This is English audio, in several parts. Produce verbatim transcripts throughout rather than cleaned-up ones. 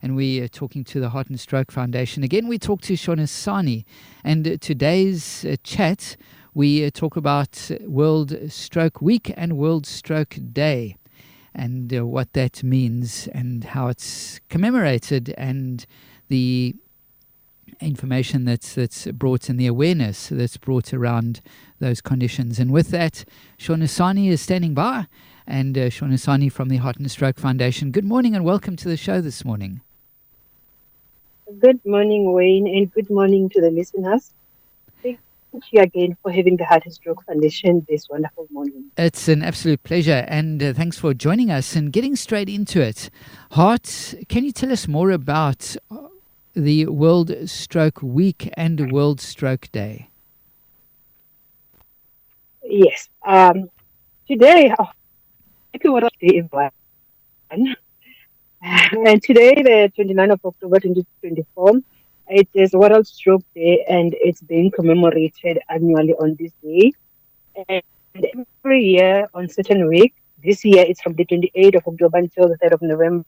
and we are talking to the Heart and Stroke Foundation. Again, we talk to Shonisani, and uh, today's uh, chat, we uh, talk about World Stroke Week and World Stroke Day, and uh, what that means and how it's commemorated, and the information that's that's brought and the awareness that's brought around those conditions. And with that, Shonisani is standing by, and uh, Shonisani from the Heart and Stroke Foundation. Good morning and welcome to the show this morning. Good morning, Wayne, and good morning to the listeners. Thank you again for having the Heart and Stroke Foundation this wonderful morning. It's an absolute pleasure, and uh, thanks for joining us and getting straight into it. Heart, can you tell us more about the World Stroke Week and World Stroke Day? Yes. Um, today, oh, happy World Stroke Day, everyone. And today, the twenty-ninth of October twenty twenty-four, it is World Stroke Day, and it's being commemorated annually on this day. And every year on certain week, this year it's from the twenty-eighth of October until the third of November.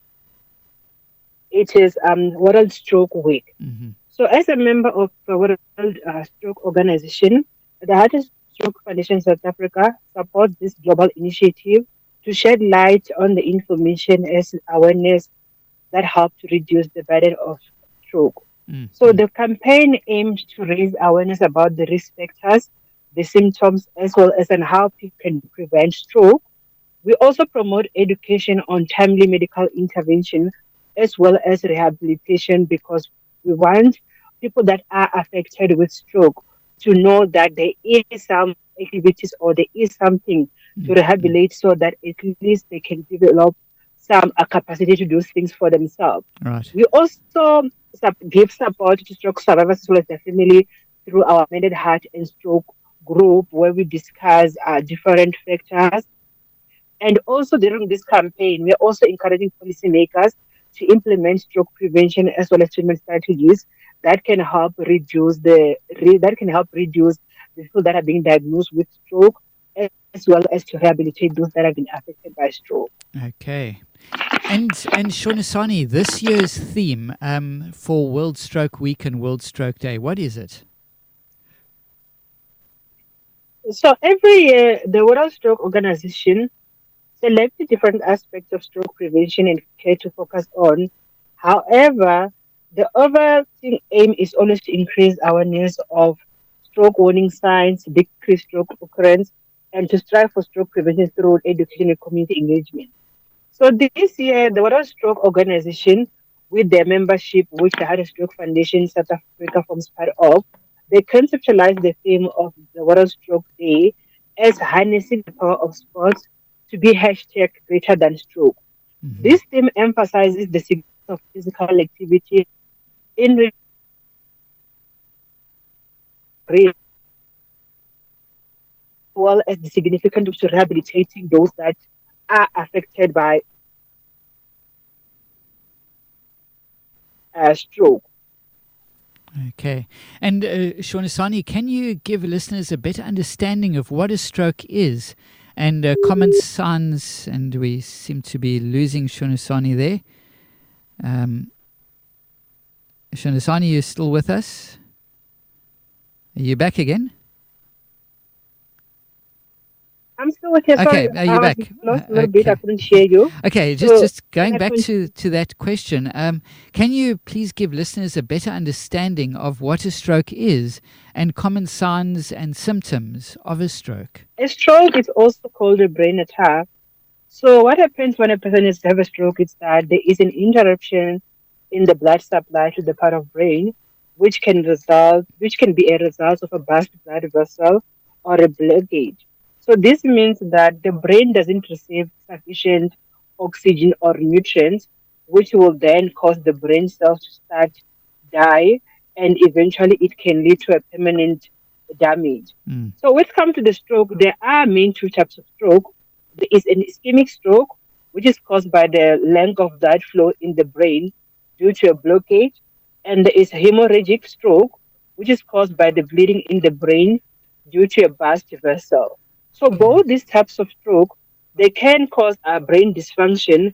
It is um, World Stroke Week. Mm-hmm. So as a member of the World uh, Stroke Organization, the Heart and Stroke Foundation South Africa supports this global initiative to shed light on the information as awareness that help to reduce the burden of stroke. Mm-hmm. So the campaign aims to raise awareness about the risk factors, the symptoms, as well as on how people can prevent stroke. We also promote education on timely medical intervention as well as rehabilitation, because we want people that are affected with stroke to know that there is some activities or there is something to rehabilitate, so that at least they can develop some uh, capacity to do things for themselves. Right. We also sub- give support to stroke survivors as well as their family through our Mended Heart and Stroke group, where we discuss uh, different factors. And also during this campaign, we are also encouraging policymakers to implement stroke prevention as well as treatment strategies that can help reduce the re, that can help reduce the people that are being diagnosed with stroke, as well as to rehabilitate those that have been affected by stroke. Okay. And and Shonisani, this year's theme um, for World Stroke Week and World Stroke Day, what is it? So every year, the World Stroke Organization selects different aspects of stroke prevention and care to focus on. However, the overarching aim is always to increase awareness of stroke warning signs, decrease stroke occurrence, and to strive for stroke prevention through education and community engagement. So this year, the World Stroke Organization, with their membership, which the Heart and Stroke Foundation South Africa forms part of, they conceptualized the theme of the World Stroke Day as harnessing the power of sports to be hashtag greater than stroke. Mm-hmm. This theme emphasizes the significance of physical activity in re- as well as the significance of rehabilitating those that are affected by uh, stroke. Okay. And uh, Shonisani, can you give listeners a better understanding of what a stroke is and uh, common signs? And we seem to be losing Shonisani there. Um, Shonisani, you still with us? Are you back again? I'm still with you. Okay, Sorry, are you I back? Lost a Uh, little okay. bit. I couldn't hear you. Okay, just, So, just going I back couldn't- to, to that question, um, can you please give listeners a better understanding of what a stroke is and common signs and symptoms of a stroke? A stroke is also called a brain attack. So what happens when a person is to have a stroke is that there is an interruption in the blood supply to the part of brain, which can result, which can be a result of a burst blood vessel or a blockage. So this means that the brain doesn't receive sufficient oxygen or nutrients, which will then cause the brain cells to start die, and eventually it can lead to a permanent damage. Mm. So when it comes to the stroke, there are main two types of stroke. There is an ischemic stroke, which is caused by the lack of blood flow in the brain due to a blockage, and there is hemorrhagic stroke, which is caused by the bleeding in the brain due to a burst vessel. So both these types of stroke, they can cause a brain dysfunction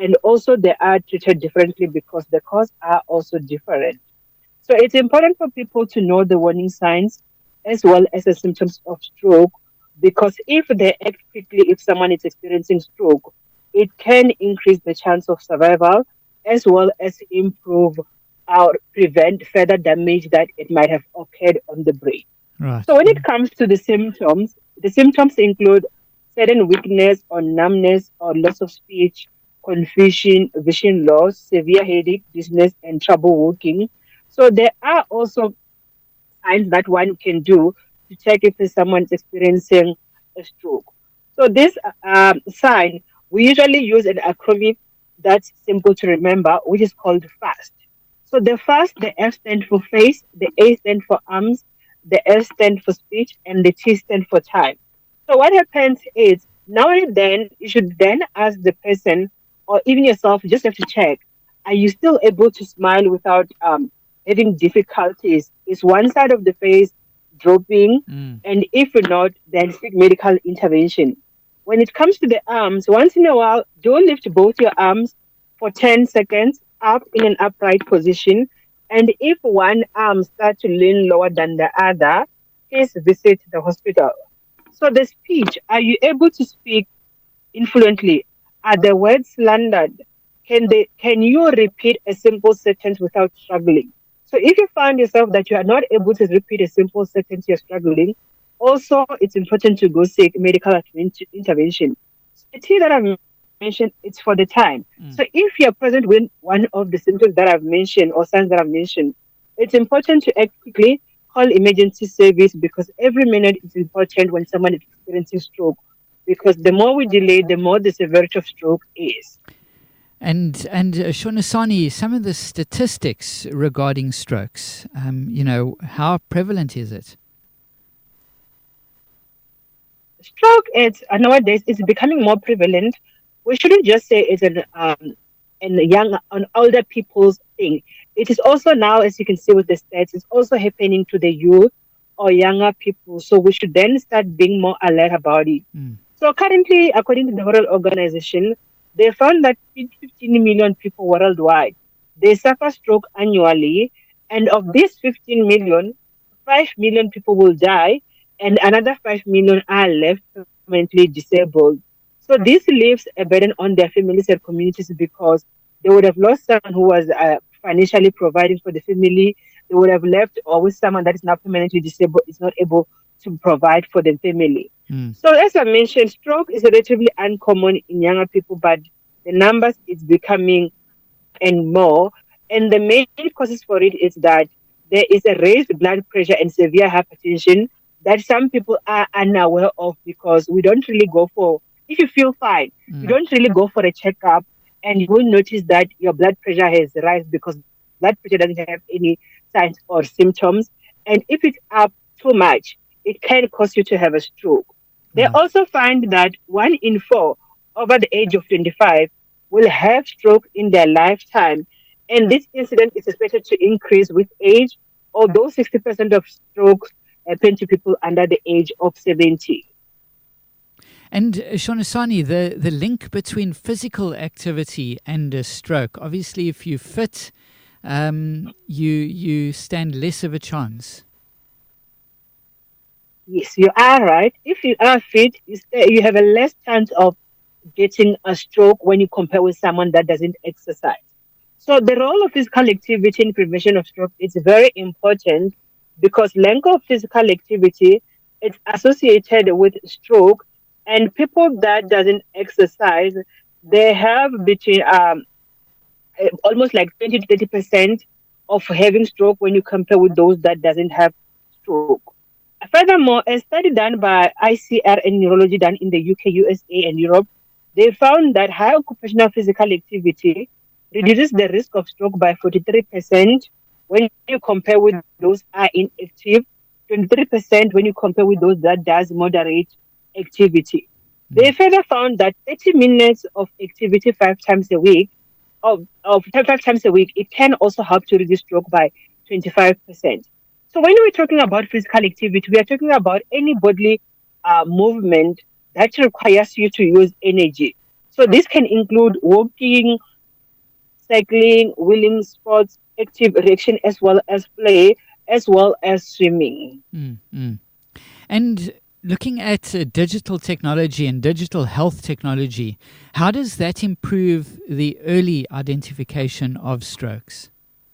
and also they are treated differently because the causes are also different. So it's important for people to know the warning signs as well as the symptoms of stroke, because if they act quickly, if someone is experiencing stroke, it can increase the chance of survival as well as improve or prevent further damage that it might have occurred on the brain. Right. So when it comes to the symptoms, the symptoms include sudden weakness or numbness or loss of speech, confusion, vision loss, severe headache, dizziness, and trouble walking. So there are also signs that one can do to check if someone is experiencing a stroke. So this um, sign, we usually use an acronym that's simple to remember, which is called FAST. So the FAST, the F stands for face, the A stands for arms, the S stands for speech, and the T stands for time. So what happens is now and then you should then ask the person or even yourself, you just have to check, are you still able to smile without um, having difficulties? Is one side of the face dropping? Mm. And if not, then seek medical intervention. When it comes to the arms, once in a while, do lift both your arms for ten seconds up in an upright position. And if one arm starts to lean lower than the other, please visit the hospital. So the speech, are you able to speak influently? Are the words landed? Can they can you repeat a simple sentence without struggling? So if you find yourself that you are not able to repeat a simple sentence, you're struggling, also it's important to go seek medical interven- intervention. So the T that I've mentioned, it's for the time. Mm. So if you're present with one of the symptoms that I've mentioned or signs that I've mentioned, it's important to act quickly, call emergency service, because every minute is important when someone is experiencing stroke, because the more we delay, the more the severity of stroke is. And and uh, Shonasani, some of the statistics regarding strokes, um, you know, how prevalent is it? Stroke is uh, nowadays is becoming more prevalent. We shouldn't just say it's an um an young an older people's thing. It is also now, as you can see with the stats, it's also happening to the youth or younger people. So we should then start being more alert about it. Mm. So currently, according to the World Organization, they found that fifteen million people worldwide, they suffer stroke annually, and of these fifteen million, five million people will die, and another five million are left permanently disabled. So this leaves a burden on their families and communities, because they would have lost someone who was uh, financially providing for the family. They would have left or with someone that is now permanently disabled, is not able to provide for the family. Mm. So as I mentioned, stroke is relatively uncommon in younger people, but the numbers is becoming and more. And the main causes for it is that there is a raised blood pressure and severe hypertension that some people are unaware of, because we don't really go for, if you feel fine, Mm. you don't really go for a checkup, and you will notice that your blood pressure has rise because blood pressure doesn't have any signs or symptoms. And if it's up too much, it can cause you to have a stroke. They Right. also find that one in four over the age of twenty-five will have stroke in their lifetime. And this incident is expected to increase with age, although sixty percent of strokes happen to people under the age of seventy. And uh, Shonasani, the, the link between physical activity and a stroke. Obviously, if you're fit, um, you you stand less of a chance. Yes, you are right. If you are fit, you, stay, you have a less chance of getting a stroke when you compare with someone that doesn't exercise. So the role of physical activity in prevention of stroke is very important, because lack of physical activity is associated with stroke, and people that doesn't exercise, they have between um, eh, almost like twenty to thirty percent of having stroke when you compare with those that doesn't have stroke. Furthermore, a study done by I C R and neurology done in the U K, U S A, and Europe, they found that high occupational physical activity reduces the risk of stroke by forty-three percent when you compare with those are inactive, twenty-three percent when you compare with those that does moderate activity. They further found that thirty minutes of activity five times a week, of, of five times a week, it can also help to reduce stroke by twenty-five percent. So when we're talking about physical activity, we are talking about any bodily uh, movement that requires you to use energy. So this can include walking, cycling, wheeling, sports, active reaction, as well as play, as well as swimming. Mm, mm. And looking at uh, digital technology and digital health technology, how does that improve the early identification of strokes?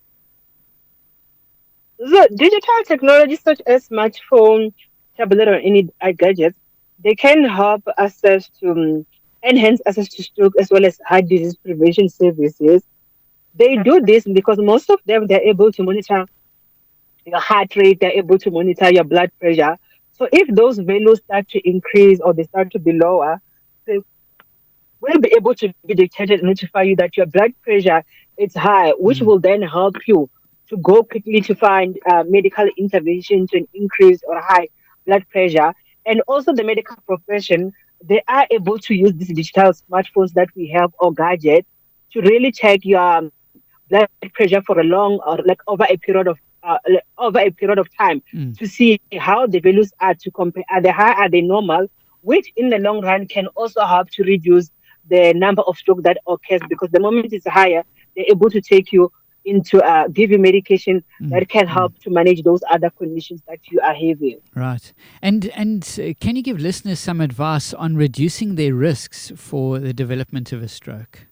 The digital technologies such as smartphone, tablet, or any uh, gadgets, they can help access to um, enhance access to stroke as well as heart disease prevention services. They do this because most of them they're able to monitor your heart rate, they're able to monitor your blood pressure. So if those values start to increase or they start to be lower, they will be able to be detected and notify you that your blood pressure is high, which Mm, will then help you to go quickly to find uh, medical intervention to increase or high blood pressure. And also the medical profession, they are able to use these digital smartphones that we have or gadgets to really check your um, blood pressure for a long or like over a period of uh, like over a period of time mm, to see how the values are to compare. Are they high? Are they normal? Which in the long run can also help to reduce the number of stroke that occurs because the moment it's higher, they're able to take you into uh, give you medication mm, that can mm. help to manage those other conditions that you are having. Right. And and uh, can you give listeners some advice on reducing their risks for the development of a stroke?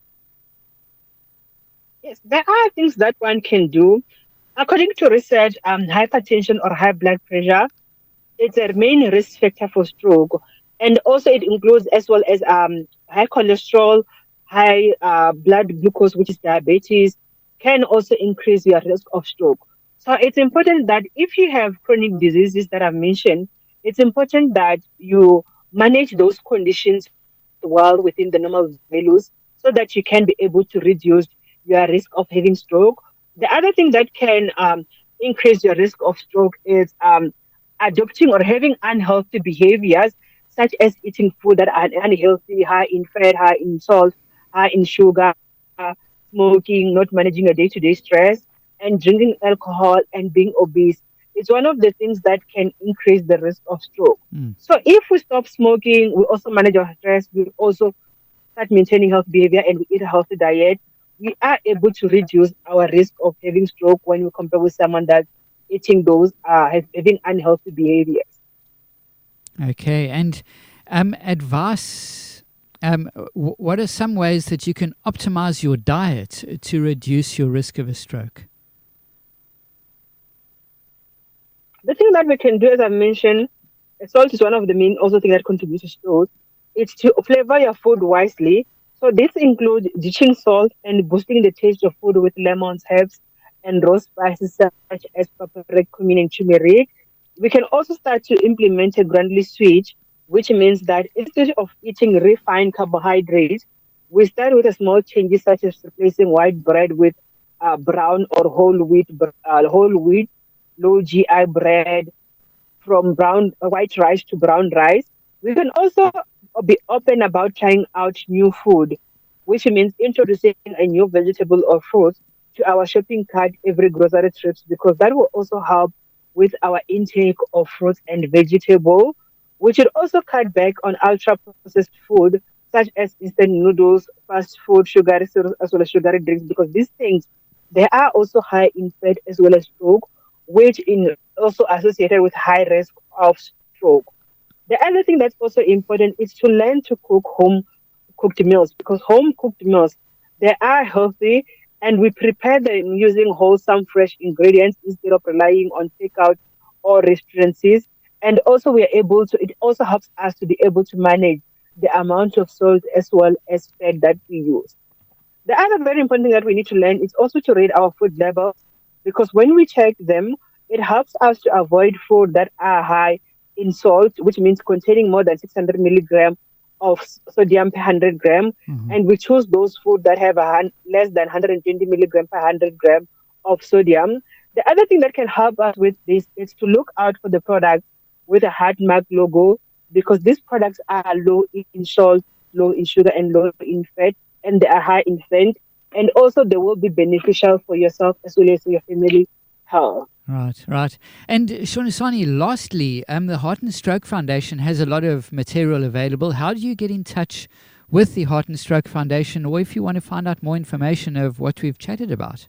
Yes, there are things that one can do. According to research, um, hypertension or high blood pressure, it's a main risk factor for stroke. And also it includes as well as um, high cholesterol, high uh, blood glucose, which is diabetes, can also increase your risk of stroke. So it's important that if you have chronic diseases that I've mentioned, it's important that you manage those conditions well within the normal values so that you can be able to reduce your risk of having stroke. The other thing that can um, increase your risk of stroke is um, adopting or having unhealthy behaviors, such as eating food that are unhealthy, high in fat, high in salt, high in sugar, smoking, not managing your day to day stress, and drinking alcohol and being obese. It's one of the things that can increase the risk of stroke. Mm, So, if we stop smoking, we also manage our stress, we also start maintaining health behavior, and we eat a healthy diet, we are able to reduce our risk of having stroke when we compare with someone that's eating those, uh, having unhealthy behaviors. okay. And um, advice. Um, w- what are some ways that you can optimize your diet to reduce your risk of a stroke? The thing that we can do, as I mentioned, salt is one of the main also thing that contributes to stroke. It's to flavor your food wisely. So this includes ditching salt and boosting the taste of food with lemons, herbs, and raw spices such as paprika, cumin, and turmeric. We can also start to implement a gradually switch, which means that instead of eating refined carbohydrates, we start with a small changes such as replacing white bread with uh, brown or whole wheat, br- uh, whole wheat, low G I bread, from brown uh, white rice to brown rice. We can also be open about trying out new food, which means introducing a new vegetable or fruit to our shopping cart every grocery trips because that will also help with our intake of fruits and vegetable. We should also cut back on ultra processed food such as instant noodles, fast food, sugary cereals, as well as sugary drinks because these things they are also high in fat as well as stroke, which in also associated with high risk of stroke. The other thing that's also important is to learn to cook home cooked meals because home cooked meals they are healthy and we prepare them using wholesome fresh ingredients instead of relying on takeout or restaurants. And also we are able to it also helps us to be able to manage the amount of salt as well as fat that we use. The other very important thing that we need to learn is also to rate our food levels because when we check them, it helps us to avoid food that are high in salt, which means containing more than six hundred milligram of s- sodium per one hundred gram. Mhm. And we choose those food that have a hun- less than one hundred twenty milligram per one hundred gram of sodium. The other thing that can help us with this is to look out for the product with a hard mark logo because these products are low in salt, low in sugar, and low in fat and they are high in fat, and also they will be beneficial for yourself as well as for your family health. Right, right. And Shonisani, lastly, um, the Heart and Stroke Foundation has a lot of material available. How do you get in touch with the Heart and Stroke Foundation, or if you want to find out more information of what we've chatted about?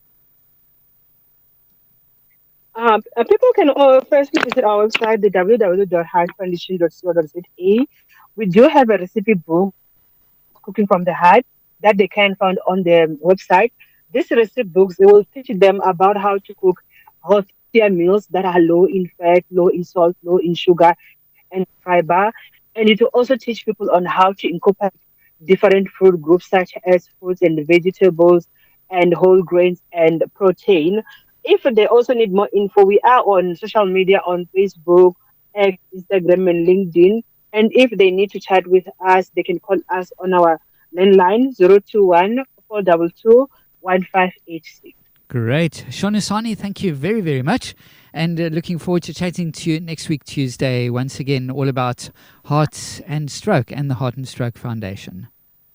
Um, uh, people can uh, firstly visit our website, the w w w dot heart foundation dot co dot z a. We do have a recipe book, Cooking from the Heart, that they can find on the website. These recipe books, they will teach them about how to cook healthier meals that are low in fat, low in salt, low in sugar, and fiber. And it will also teach people on how to incorporate different food groups such as fruits and vegetables and whole grains and protein. If they also need more info, we are on social media on Facebook, X, Instagram, and LinkedIn. And if they need to chat with us, they can call us on our landline zero two one, four two two, one five eight six. Great. Shonisani, thank you very, very much. And uh, looking forward to chatting to you next week, Tuesday, once again, all about heart and stroke and the Heart and Stroke Foundation.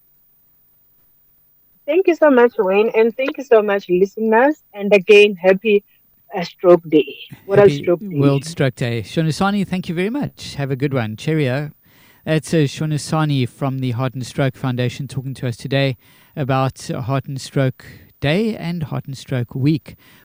Thank you so much, Wayne. And thank you so much, listeners. And again, happy uh, Stroke Day. What Happy Stroke Day. World Stroke Day. Shonisani, thank you very much. Have a good one. Cheerio. That's uh, Shonisani from the Heart and Stroke Foundation talking to us today about Heart and Stroke Day and Heart and Stroke Week.